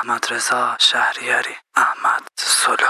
احمد رضا شهریاری، احمد سولو.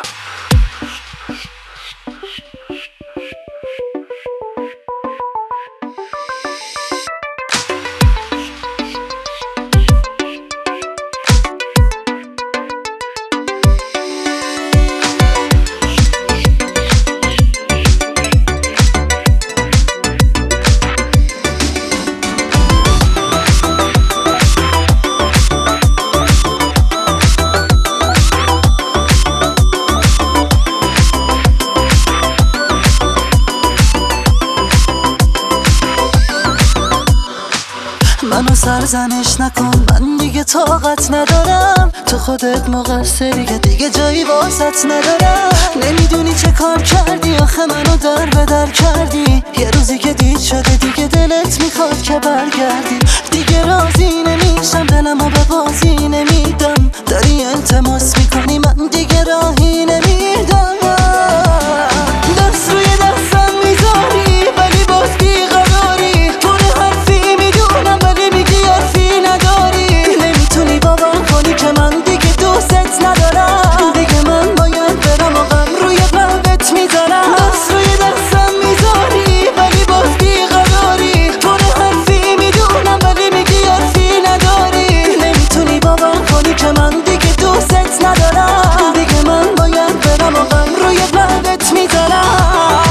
منو سرزنش نکن، من دیگه طاقت ندارم. تو خودت مقصری که دیگه جایی واسط ندارم. نمیدونی چه کار کردی آخه منو در به در کردی. یه روزی که دید شده دیگه دلت میخواد که برگردی. دیگه راضی نمیشم، دلمو به بازی نمیدم. داری التماس میکنی من دیگه راهی نمیدم. دست روی دستم میذاری ولی باز بیقراری. تو حرفی میدونم ولی میگی حرفی نداری. نمیتونی باور کنی که من دیگه دوست ندارم. دیگه من باید برم و غم روی قلبت میذارم. دست روی دستم میذاری ولی باز بیقراری. تو حرفی میدونم ولی میگی حرفی نداری. نمیتونی باور کنی که من دیگه دوست ندارم. دیگه من باید برم و غم روی قلبت میذارم.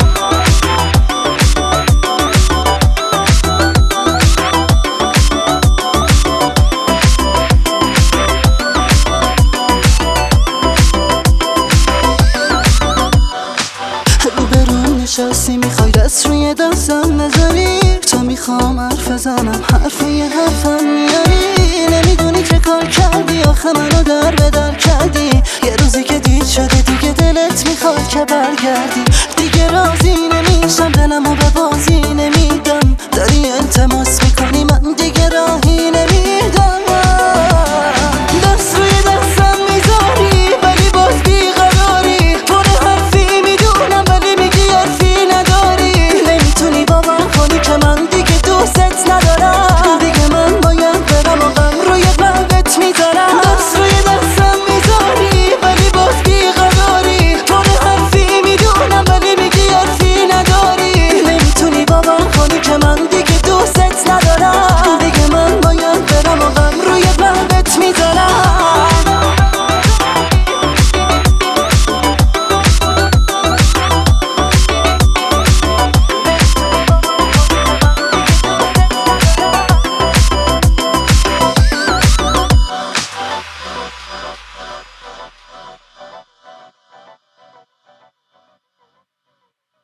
روبرون نشستی میخوای دست روی دستم نذاری. تو میخوام حرف بزنم حرف یه حرفم میاری. نمیدونی چه کار کردی آخه منو در به در کردی. یه روزی که دید شده دیگه دلت میخواد که برگردی. دیگه راضی نمیشم، دلمو به بازی